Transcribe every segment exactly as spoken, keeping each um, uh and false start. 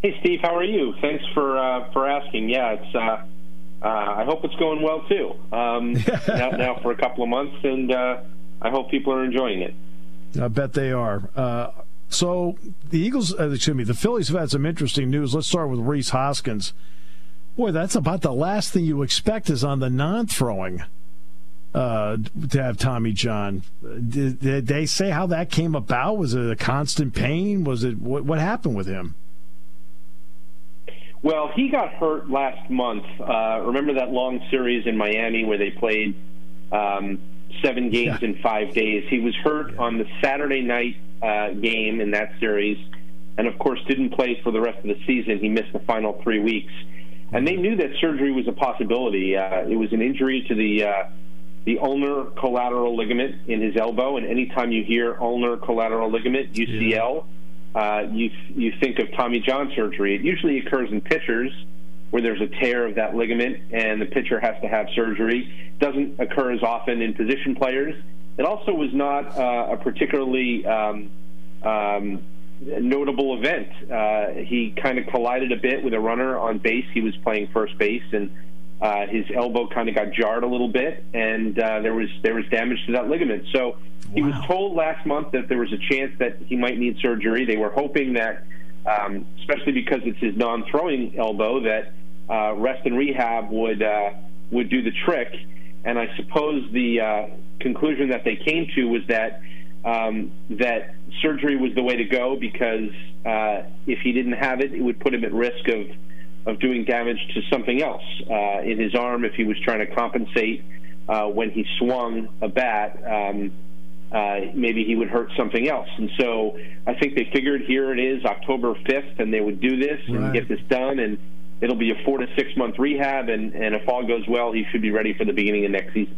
Hey, Steve, how are you? Thanks for uh, for asking. Yeah, it's. Uh, uh, I hope it's going well too. Um, now, now for a couple of months, and uh, I hope people are enjoying it. I bet they are. Uh, so the Eagles, uh, excuse me, the Phillies have had some interesting news. Let's start with Rhys Hoskins. Boy, that's about the last thing you expect is on the non-throwing uh, to have Tommy John. Did, did they say how that came about? Was it a constant pain? Was it what, what happened with him? Well, he got hurt last month. Uh, remember that long series in Miami where they played um, seven games yeah. in five days? He was hurt yeah. on the Saturday night uh, game in that series, and of course didn't play for the rest of the season. He missed the final three weeks. And they knew that surgery was a possibility. Uh, it was an injury to the uh, the ulnar collateral ligament in his elbow, and anytime you hear ulnar collateral ligament, U C L, yeah. uh, you you think of Tommy John surgery. It usually occurs in pitchers where there's a tear of that ligament and the pitcher has to have surgery. It doesn't occur as often in position players. It also was not uh, a particularly um, um, notable event. Uh, he kind of collided a bit with a runner on base. He was playing first base, and uh, his elbow kind of got jarred a little bit, and uh, there was there was damage to that ligament. So wow. he was told last month that there was a chance that he might need surgery. They were hoping that, um, especially because it's his non-throwing elbow, that uh, rest and rehab would uh, would do the trick. And I suppose the uh, conclusion that they came to was that Um, that surgery was the way to go because uh, if he didn't have it, it would put him at risk of, of doing damage to something else uh, in his arm if he was trying to compensate uh, when he swung a bat. Um, uh, maybe he would hurt something else. And so I think they figured here it is October fifth, and they would do this right. and get this done, and it'll be a four to six month rehab, and, and if all goes well, he should be ready for the beginning of next season.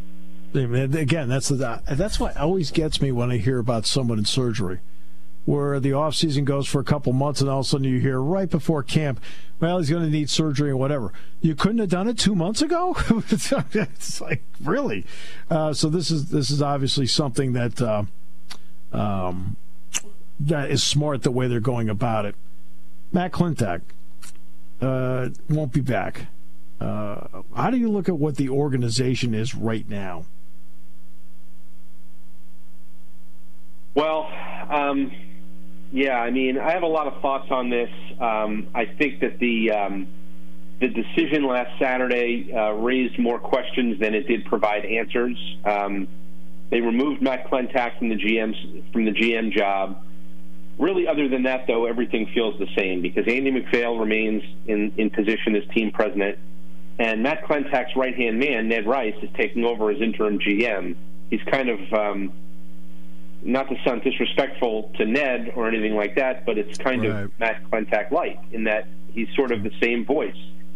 Again, that's the, that's what always gets me when I hear about someone in surgery, where the off season goes for a couple months, and all of a sudden you hear right before camp, well, he's going to need surgery or whatever. You couldn't have done it two months ago. It's like really. Uh, so this is this is obviously something that uh, um, that is smart the way they're going about it. Matt Klentak uh, won't be back. Uh, how do you look at what the organization is right now? Well, um, yeah, I mean, I have a lot of thoughts on this. Um, I think that the um, the decision last Saturday uh, raised more questions than it did provide answers. Um, they removed Matt Klentak from the G M's from the G M job. Really, other than that, though, everything feels the same because Andy MacPhail remains in, in position as team president, and Matt Klentak's right-hand man, Ned Rice, is taking over as interim G M. He's kind of um, not to sound disrespectful to Ned or anything like that, but it's kind right. of Matt Klentak light in that he's sort of the same voice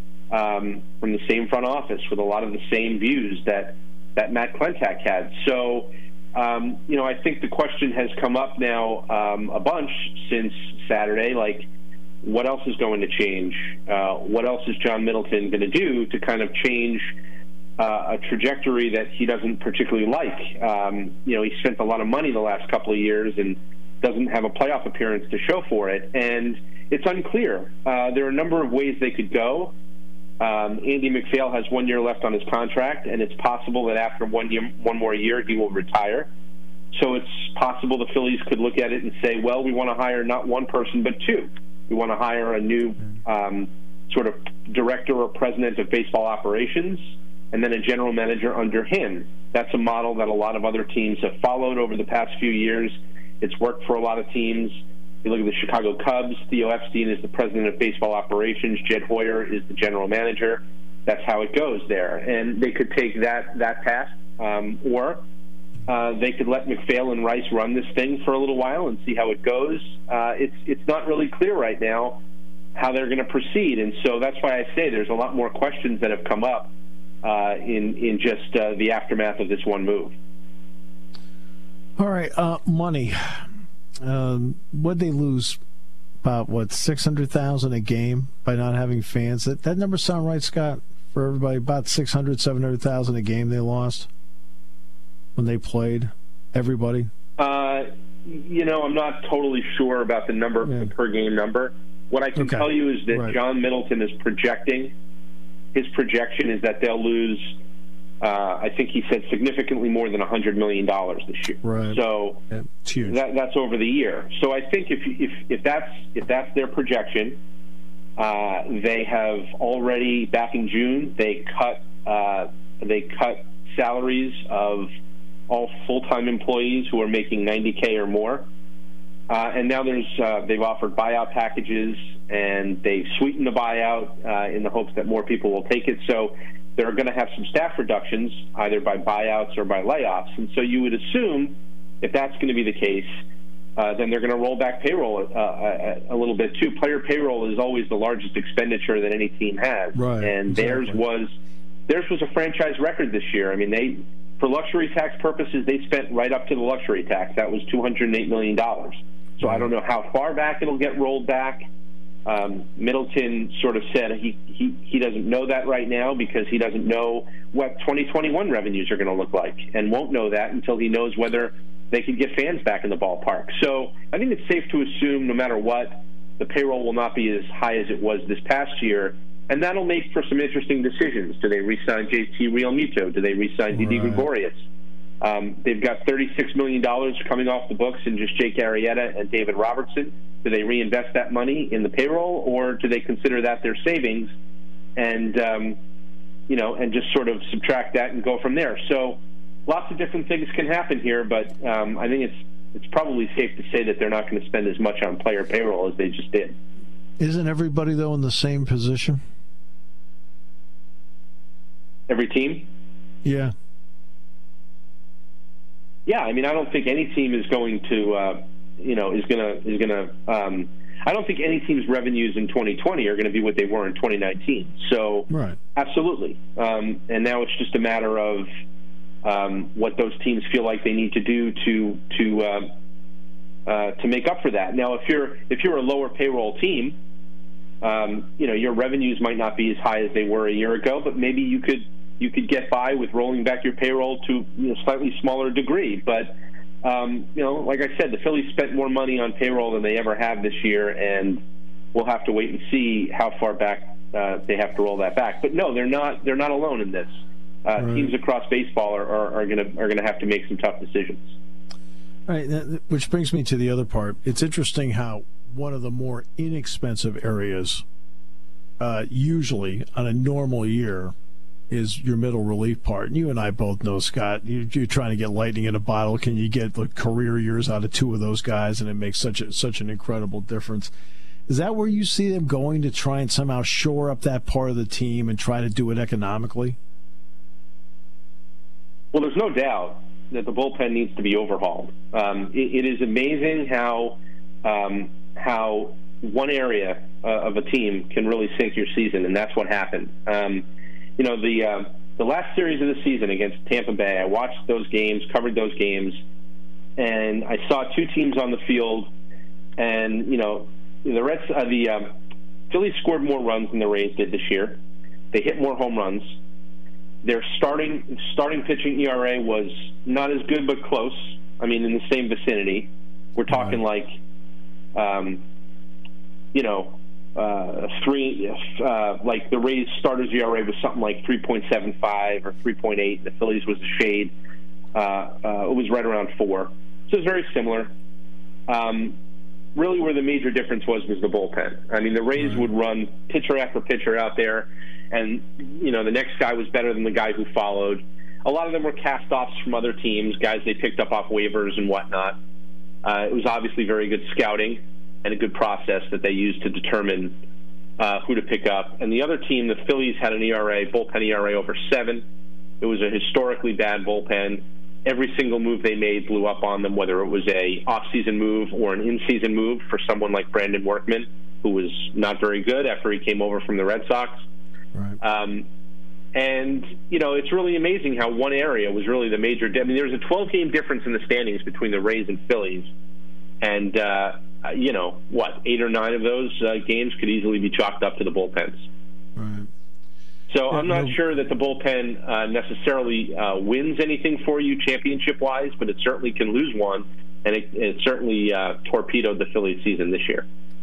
um, from the same front office with a lot of the same views that, that Matt Klentak had. So, um, you know, I think the question has come up now um, a bunch since Saturday, like, what else is going to change? Uh, what else is John Middleton going to do to kind of change uh, a trajectory that he doesn't particularly like? Um, you know, he spent a lot of money the last couple of years and doesn't have a playoff appearance to show for it. And it's unclear. Uh, there are a number of ways they could go. Um, Andy MacPhail has one year left on his contract, and it's possible that after one year, one more year, he will retire. So it's possible the Phillies could look at it and say, well, we want to hire not one person but two. We want to hire a new um, sort of director or president of baseball operations and then a general manager under him. That's a model that a lot of other teams have followed over the past few years. It's worked for a lot of teams. You look at the Chicago Cubs, Theo Epstein is the president of baseball operations, Jed Hoyer is the general manager. That's how it goes there. And they could take that, that path, um, or Uh, they could let MacPhail and Rice run this thing for a little while and see how it goes. Uh, it's it's not really clear right now how they're going to proceed, and so that's why I say there's a lot more questions that have come up uh, in in just uh, the aftermath of this one move. All right, uh, money. Um, what'd they lose? About what six hundred thousand a game by not having fans? That that number sound right, Scott? For everybody, about six hundred, seven hundred thousand a game they lost when they played, everybody? Uh, you know, I'm not totally sure about the number, yeah. the per game number. What I can okay. tell you is that right. John Middleton is projecting, his projection is that they'll lose, uh, I think he said significantly more than one hundred million dollars this year. Right. So yeah, it's huge. That, that's over the year. So I think if, if, if, that's, if that's their projection, uh, they have already, back in June, they cut, uh, they cut salaries of all full-time employees who are making ninety K or more. Uh, and now there's uh, they've offered buyout packages, and they've sweetened the buyout uh, in the hopes that more people will take it. So they're going to have some staff reductions, either by buyouts or by layoffs. And so you would assume, if that's going to be the case, uh, then they're going to roll back payroll uh, a, a little bit too. Player payroll is always the largest expenditure that any team has, right, and exactly. theirs was theirs was a franchise record this year. I mean, they for luxury tax purposes, they spent right up to the luxury tax. That was two hundred eight million dollars. So I don't know how far back it'll get rolled back. Um, Middleton sort of said he, he, he doesn't know that right now because he doesn't know what twenty twenty-one revenues are going to look like, and won't know that until he knows whether they can get fans back in the ballpark. So I think it's safe to assume no matter what, the payroll will not be as high as it was this past year, and that'll make for some interesting decisions. Do they re-sign J T Realmuto? Do they re-sign Didi right. Gregorius? Um, they've got thirty-six million dollars coming off the books in just Jake Arrieta and David Robertson. Do they reinvest that money in the payroll, or do they consider that their savings and, um, you know, and just sort of subtract that and go from there? So lots of different things can happen here, but um, I think it's it's probably safe to say that they're not going to spend as much on player payroll as they just did. Isn't everybody, though, in the same position? Every team? Yeah. Yeah, I mean, I don't think any team is going to, uh, you know, is going to is going to. Um, I don't think any team's revenues in twenty twenty are going to be what they were in twenty nineteen. So, right. absolutely. Um, and now it's just a matter of um, what those teams feel like they need to do to to uh, uh, to make up for that. Now, if you're if you're a lower payroll team, um, you know, your revenues might not be as high as they were a year ago, but maybe you could. You could get by with rolling back your payroll to you know, slightly smaller degree. But, um, you know, like I said, the Phillies spent more money on payroll than they ever have this year, and we'll have to wait and see how far back uh, they have to roll that back. But, no, they're not They're not alone in this. Uh, right. Teams across baseball are, are, are going to are gonna have to make some tough decisions. All right, which brings me to the other part. It's interesting how one of the more inexpensive areas, uh, usually on a normal year, is your middle relief part. And you and I both know, Scott, you, you're trying to get lightning in a bottle. Can you get the career years out of two of those guys, and it makes such a, such an incredible difference. Is that where you see them going to try and somehow shore up that part of the team and try to do it economically? Well, there's no doubt that the bullpen needs to be overhauled. Um, it, it is amazing how um, how one area uh, of a team can really sink your season, and that's what happened. Um, You know, the uh, the last series of the season against Tampa Bay, I watched those games, covered those games, and I saw two teams on the field. And you know, the Reds, uh, the um, Phillies scored more runs than the Rays did this year. They hit more home runs. Their starting starting pitching E R A was not as good, but close. I mean, in the same vicinity. We're talking right. like, um, you know. Uh, three, uh, like the Rays' starters E R A was something like three point seven five or three point eight. The Phillies was a shade. Uh, uh, it was right around four. So it's very similar. Um, really where the major difference was was the bullpen. I mean, the Rays right. would run pitcher after pitcher out there, and, you know, the next guy was better than the guy who followed. A lot of them were cast-offs from other teams, guys they picked up off waivers and whatnot. Uh, it was obviously very good scouting and a good process that they used to determine uh, who to pick up. And the other team, the Phillies, had an E R A, bullpen E R A over seven. It was a historically bad bullpen. Every single move they made blew up on them, whether it was a off-season move or an in-season move for someone like Brandon Workman, who was not very good after he came over from the Red Sox. Right. Um, and, you know, it's really amazing how one area was really the major. I mean, there was a twelve-game difference in the standings between the Rays and Phillies. And, uh, you know, what, eight or nine of those uh, games could easily be chalked up to the bullpens. Right. So I'm not sure that the bullpen uh, necessarily uh, wins anything for you championship-wise, but it certainly can lose one, and it, it certainly uh, torpedoed the Phillies season this year.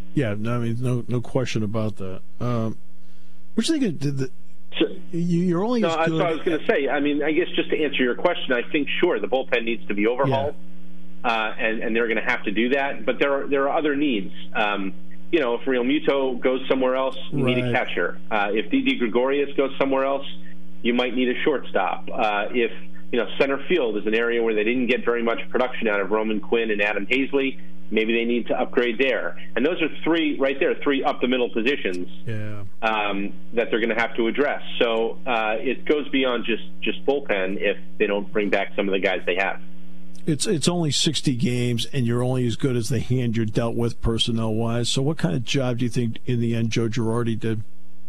Yeah, no, I mean, no, no question about that. Um, what do you think? Of the, so, you're only no, as that's good. what I was going to say. I mean, I guess just to answer your question, I think sure the bullpen needs to be overhauled, yeah. uh, and and they're going to have to do that. But there are there are other needs. Um, you know, if Real Muto goes somewhere else, you right. need a catcher. Uh, if Didi Gregorius goes somewhere else, you might need a shortstop. Uh, if you know center field is an area where they didn't get very much production out of Roman Quinn and Adam Hazley. Maybe they need to upgrade there. And those are three, right there, three up-the-middle positions yeah. um, that they're going to have to address. So uh, it goes beyond just, just bullpen if they don't bring back some of the guys they have. It's it's only sixty games, and you're only as good as the hand you're dealt with personnel-wise. So what kind of job do you think, in the end, Joe Girardi did?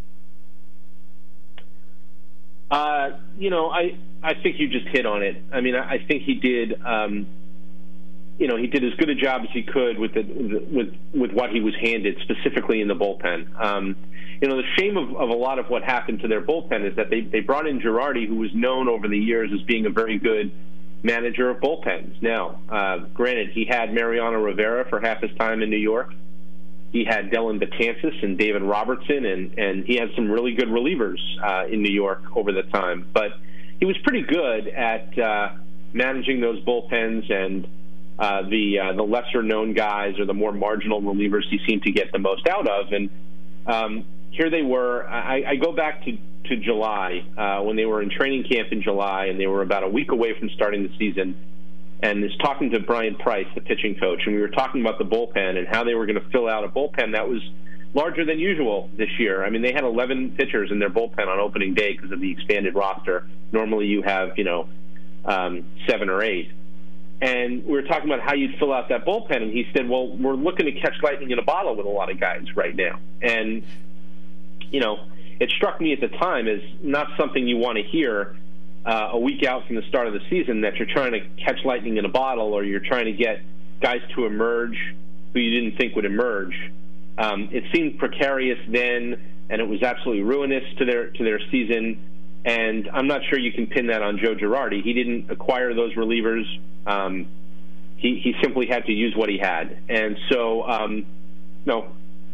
Uh, you know, I, I think you just hit on it. I mean, I, I think he did... Um, You know, he did as good a job as he could with the, with with what he was handed, specifically in the bullpen. Um, you know, the shame of, of a lot of what happened to their bullpen is that they, they brought in Girardi, who was known over the years as being a very good manager of bullpens. Now, uh, granted, he had Mariano Rivera for half his time in New York. He had Dellin Betances and David Robertson, and, and he had some really good relievers uh, in New York over the time. But he was pretty good at uh, managing those bullpens and Uh, the uh, the lesser known guys or the more marginal relievers he seemed to get the most out of. And um, here they were. I, I go back to, to July uh, when they were in training camp in July, and they were about a week away from starting the season. And was talking to Brian Price, the pitching coach, and we were talking about the bullpen and how they were going to fill out a bullpen that was larger than usual this year. I mean, they had eleven pitchers in their bullpen on opening day because of the expanded roster. Normally you have, you know, um, seven or eight. And we were talking about how you'd fill out that bullpen, and he said, well, we're looking to catch lightning in a bottle with a lot of guys right now. And, you know, it struck me at the time as not something you want to hear uh, a week out from the start of the season, that you're trying to catch lightning in a bottle or you're trying to get guys to emerge who you didn't think would emerge. Um, it seemed precarious then, and it was absolutely ruinous to their to their season. And I'm not sure you can pin that on Joe Girardi. He didn't acquire those relievers. Um, he, he simply had to use what he had. And so, um, no,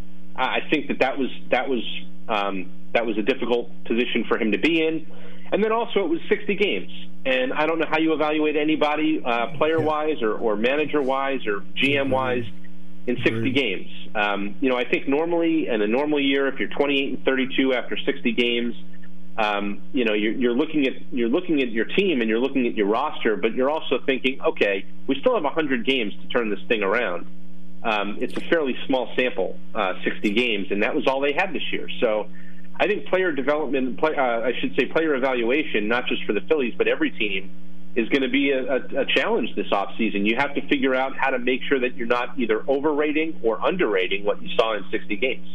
I think that that was that was um, that was a difficult position for him to be in. And then also it was sixty games. And I don't know how you evaluate anybody uh, player-wise or, or manager-wise or G M-wise in sixty games. Um, you know, I think normally in a normal year, if you're twenty-eight and thirty-two after sixty games, Um, you know, you're, you're looking at you're looking at your team and you're looking at your roster, but you're also thinking, okay, we still have one hundred games to turn this thing around. Um, it's a fairly small sample, uh, sixty games, and that was all they had this year. So, I think player development, play, uh, I should say, player evaluation, not just for the Phillies but every team, is going to be a, a, a challenge this offseason. You have to figure out how to make sure that you're not either overrating or underrating what you saw in sixty games.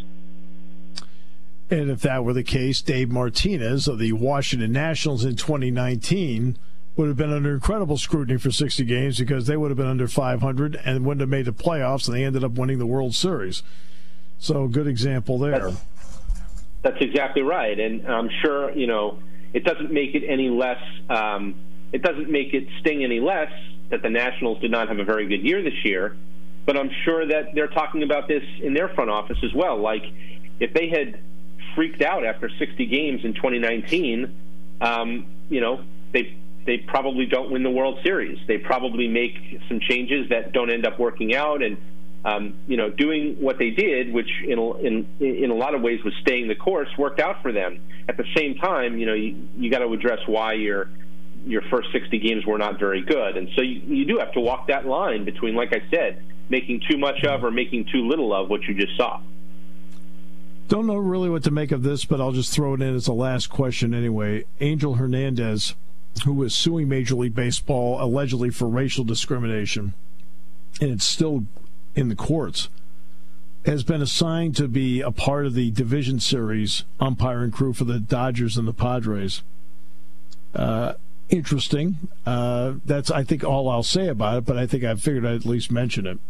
And if that were the case, Dave Martinez of the Washington Nationals in twenty nineteen would have been under incredible scrutiny for sixty games because they would have been under five hundred and wouldn't have made the playoffs, and they ended up winning the World Series. So, good example there. That's, that's exactly right. And I'm sure, you know, it doesn't make it any less, um, it doesn't make it sting any less that the Nationals did not have a very good year this year. But I'm sure that they're talking about this in their front office as well. Like, if they had freaked out after sixty games in twenty nineteen, um, you know, they they probably don't win the World Series. They probably make some changes that don't end up working out, and um, you know, doing what they did, which in in in a lot of ways was staying the course, worked out for them. At the same time, you know, you, you got to address why your your first sixty games were not very good, and so you, you do have to walk that line between, like I said, making too much of or making too little of what you just saw. Don't know really what to make of this, but I'll just throw it in as a last question anyway. Angel Hernandez, who is suing Major League Baseball allegedly for racial discrimination, and it's still in the courts, has been assigned to be a part of the division series umpiring crew for the Dodgers and the Padres. Uh, interesting. Uh, that's, I think, all I'll say about it, but I think I figured I'd at least mention it.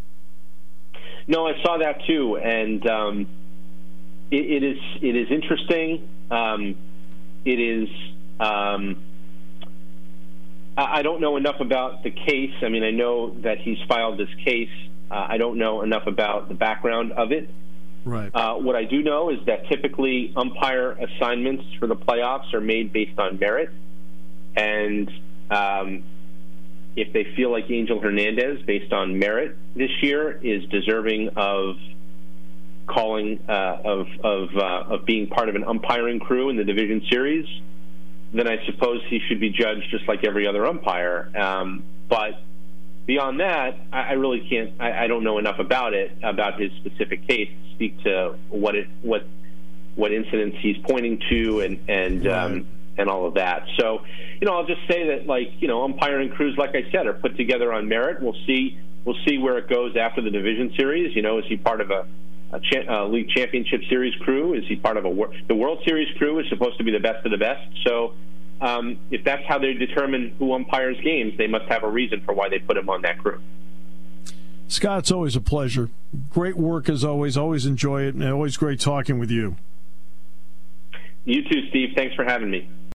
No, I saw that too, and um It, it is it is interesting. Um, it is. Um, I, I don't know enough about the case. I mean, I know that he's filed this case Uh, I don't know enough about the background of it. Right. Uh, what I do know is that typically umpire assignments for the playoffs are made based on merit. And um, if they feel like Angel Hernandez, based on merit this year, is deserving of calling, uh, of, of, uh, of being part of an umpiring crew in the division series, then I suppose he should be judged just like every other umpire. Um, but beyond that, I, I really can't. I, I don't know enough about it, about his specific case, to speak to what it, what, what incidents he's pointing to, and and right. um, and all of that. So, you know, I'll just say that, like, you know, umpiring crews, like I said, are put together on merit. We'll see. We'll see where it goes after the division series. You know, is he part of a, a, cha- a league championship series crew? Is he part of a wor- the World Series crew? Is supposed to be the best of the best. So. Um, if that's how they determine who umpires games, they must have a reason for why they put him on that crew. Scott, it's always a pleasure. Great work as always. Always enjoy it, and always great talking with you. You too, Steve. Thanks for having me.